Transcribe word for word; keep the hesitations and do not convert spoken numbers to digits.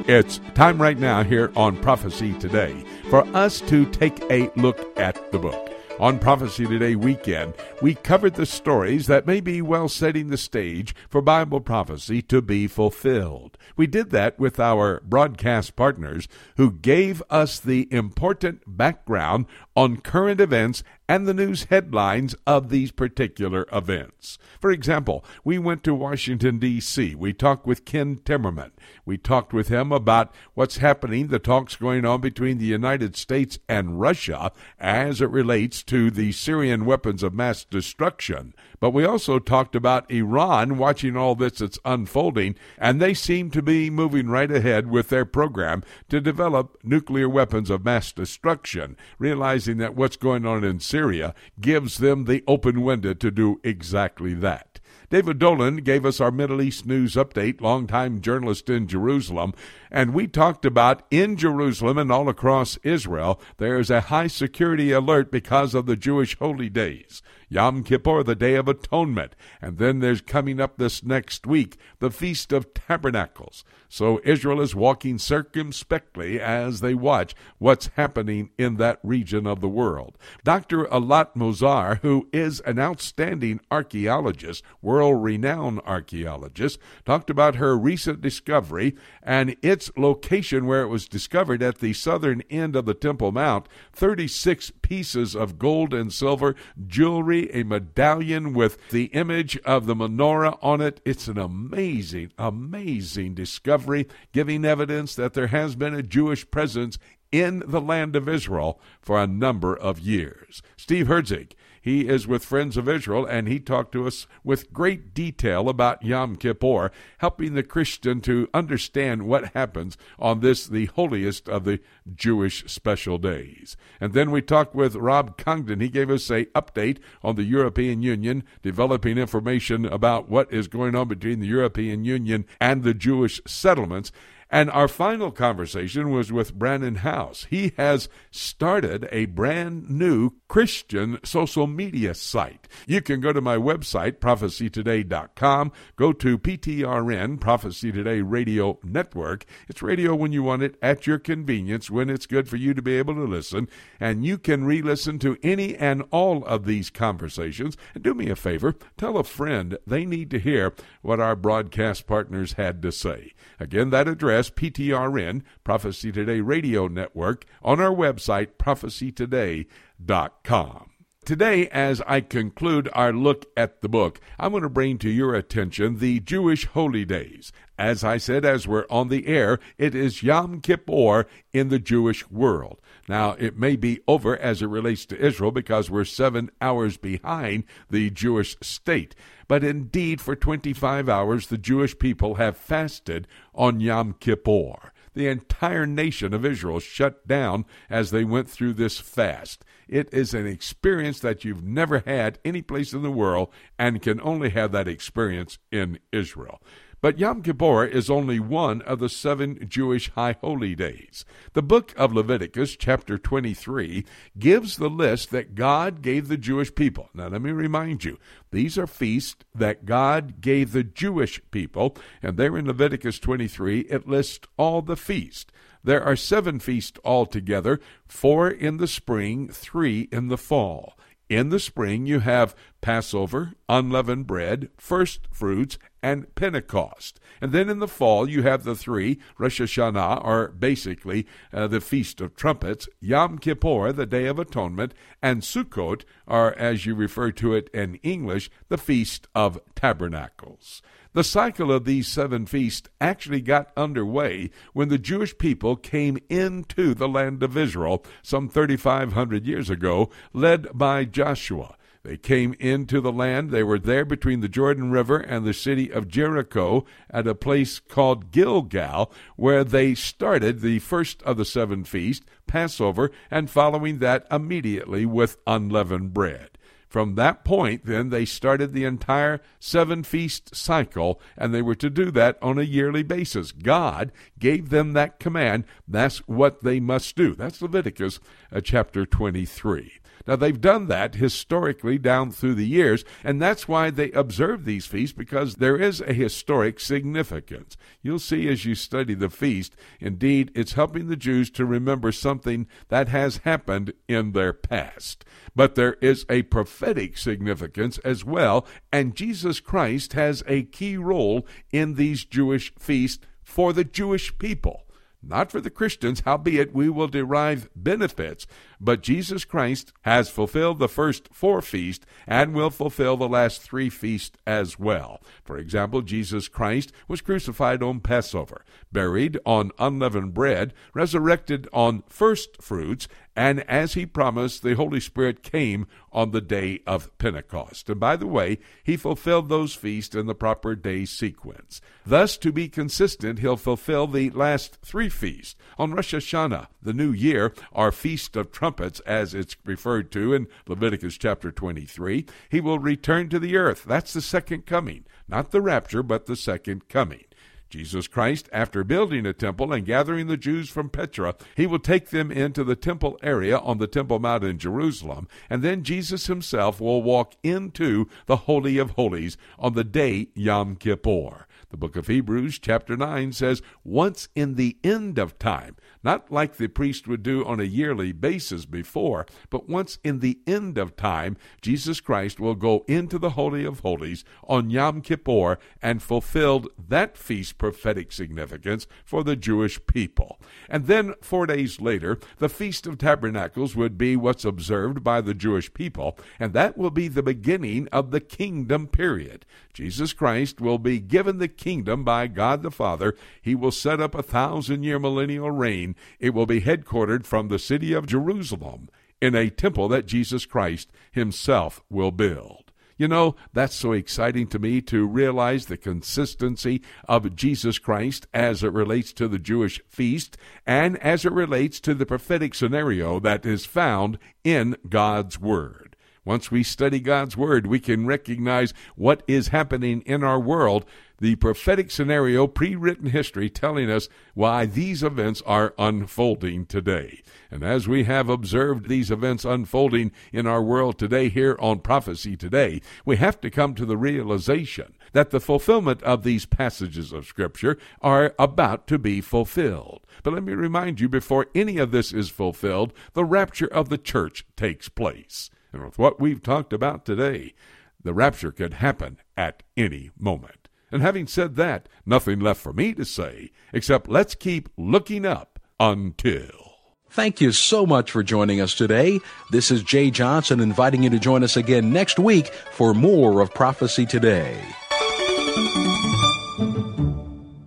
It's time right now here on Prophecy Today for us to take a look at the book. On Prophecy Today weekend, we covered the stories that may be well setting the stage for Bible prophecy to be fulfilled. We did that with our broadcast partners who gave us the important background on current events and the news headlines of these particular events. For example, we went to Washington, D C We talked with Ken Timmerman. We talked with him about what's happening, the talks going on between the United States and Russia as it relates to the Syrian weapons of mass destruction. But we also talked about Iran watching all this that's unfolding, and they seem to be moving right ahead with their program to develop nuclear weapons of mass destruction, realizing that what's going on in Syria gives them the open window to do exactly that. David Dolan gave us our Middle East news update, longtime journalist in Jerusalem, and we talked about in Jerusalem and all across Israel, there's a high security alert because of the Jewish holy days. Yom Kippur, the Day of Atonement, and then there's coming up this next week, the Feast of Tabernacles. So Israel is walking circumspectly as they watch what's happening in that region of the world. Doctor Eilat Mozar, who is an outstanding archaeologist, world-renowned archaeologist, talked about her recent discovery and its location where it was discovered at the southern end of the Temple Mount, thirty-six pieces of gold and silver jewelry, a medallion with the image of the menorah on it. It's an amazing, amazing discovery, giving evidence that there has been a Jewish presence in the land of Israel for a number of years. Steve Herzig, he is with Friends of Israel, and he talked to us with great detail about Yom Kippur, helping the Christian to understand what happens on this, the holiest of the Jewish special days. And then we talked with Rob Congdon. He gave us an update on the European Union, developing information about what is going on between the European Union and the Jewish settlements. And our final conversation was with Brandon House. He has started a brand new Christian social media site. You can go to my website, prophecy today dot com, go to P T R N, Prophecy Today Radio Network. It's radio when you want it, at your convenience, when it's good for you to be able to listen. And you can re-listen to any and all of these conversations. And do me a favor, tell a friend they need to hear what our broadcast partners had to say. Again, that address, P T R N, Prophecy Today Radio Network, on our website, prophecy today dot com. Today, as I conclude our look at the book, I'm going to bring to your attention the Jewish holy days. As I said, as we're on the air, it is Yom Kippur in the Jewish world. Now, it may be over as it relates to Israel because we're seven hours behind the Jewish state. But indeed, for twenty-five hours, the Jewish people have fasted on Yom Kippur. The entire nation of Israel shut down as they went through this fast. It is an experience that you've never had any place in the world and can only have that experience in Israel. But Yom Kippur is only one of the seven Jewish high holy days. The book of Leviticus, chapter twenty-three, gives the list that God gave the Jewish people. Now, let me remind you, these are feasts that God gave the Jewish people, and there in Leviticus twenty-three, it lists all the feasts. There are seven feasts altogether, four in the spring, three in the fall. In the spring, you have Passover, unleavened bread, first fruits, and Pentecost. And then in the fall, you have the three, Rosh Hashanah, or basically uh, the Feast of Trumpets, Yom Kippur, the Day of Atonement, and Sukkot, or as you refer to it in English, the Feast of Tabernacles. The cycle of these seven feasts actually got underway when the Jewish people came into the land of Israel some thirty-five hundred years ago, led by Joshua. They came into the land. They were there between the Jordan River and the city of Jericho at a place called Gilgal, where they started the first of the seven feasts, Passover, and following that immediately with unleavened bread. From that point, then, they started the entire seven-feast cycle, and they were to do that on a yearly basis. God gave them that command. That's what they must do. That's Leviticus uh, chapter twenty-three. Now, they've done that historically down through the years, and that's why they observe these feasts, because there is a historic significance. You'll see as you study the feast, indeed, it's helping the Jews to remember something that has happened in their past. But there is a prophetic significance as well, and Jesus Christ has a key role in these Jewish feasts for the Jewish people. Not for the Christians, howbeit we will derive benefits. But Jesus Christ has fulfilled the first four feasts and will fulfill the last three feasts as well. For example, Jesus Christ was crucified on Passover, buried on unleavened bread, resurrected on first fruits, and as he promised, the Holy Spirit came on the day of Pentecost. And by the way, he fulfilled those feasts in the proper day sequence. Thus, to be consistent, he'll fulfill the last three feasts. On Rosh Hashanah, the new year, our Feast of Trumpets, as it's referred to in Leviticus chapter twenty-three, he will return to the earth. That's the second coming. Not the rapture, but the second coming. Jesus Christ, after building a temple and gathering the Jews from Petra, he will take them into the temple area on the Temple Mount in Jerusalem, and then Jesus himself will walk into the Holy of Holies on the day Yom Kippur. The book of Hebrews, chapter nine, says, once in the end of time, not like the priest would do on a yearly basis before, but once in the end of time, Jesus Christ will go into the Holy of Holies on Yom Kippur and fulfilled that feast's prophetic significance for the Jewish people. And then, four days later, the Feast of Tabernacles would be what's observed by the Jewish people, and that will be the beginning of the kingdom period. Jesus Christ will be given the kingdom by God the Father. He will set up a thousand-year millennial reign. It will be headquartered from the city of Jerusalem in a temple that Jesus Christ himself will build. You know, that's so exciting to me to realize the consistency of Jesus Christ as it relates to the Jewish feast and as it relates to the prophetic scenario that is found in God's Word. Once we study God's Word, we can recognize what is happening in our world, the prophetic scenario, pre-written history telling us why these events are unfolding today. And as we have observed these events unfolding in our world today here on Prophecy Today, we have to come to the realization that the fulfillment of these passages of Scripture are about to be fulfilled. But let me remind you, before any of this is fulfilled, the rapture of the church takes place. And with what we've talked about today, the rapture could happen at any moment. And having said that, nothing left for me to say except let's keep looking up until. Thank you so much for joining us today. This is Jay Johnson inviting you to join us again next week for more of Prophecy Today.